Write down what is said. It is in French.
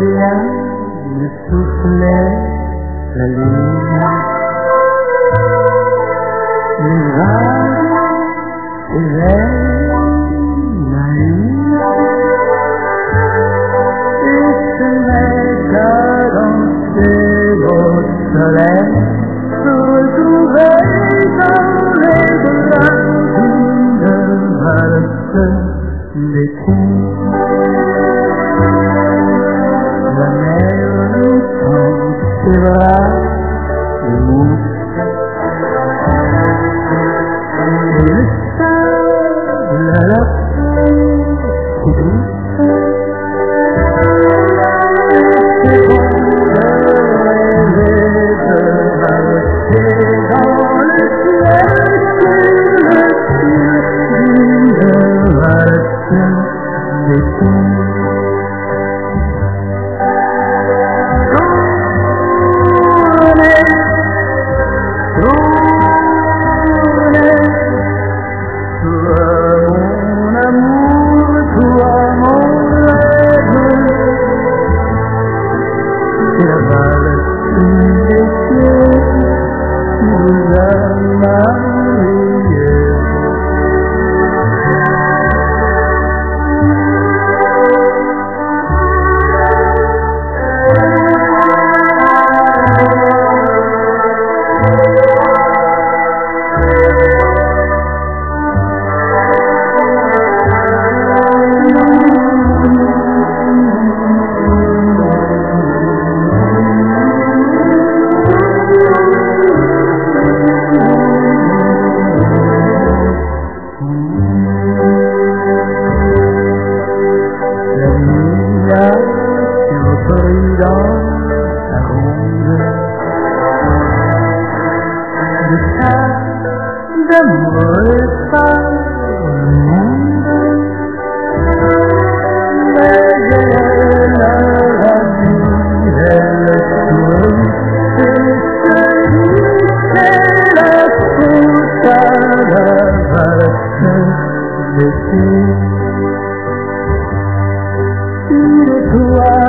rien ne soufflait la lune. Les vagues s'éveillent naïves et se mettent à danser au soleil, se retrouver dans les bras d'une valse d'été. La mer nous tend ses bras de mousse et le sable à la peau si douce. Et c'est bon de rêver de valser dans le ciel d'une valse d'été. C'est la valse d'été qui nous a mariés. Dans sa ronde de ça, d'amoureux pas au monde, mais elle leur a dit, elle sourit, et celui c'est la faute à la valse d'été. Une étoile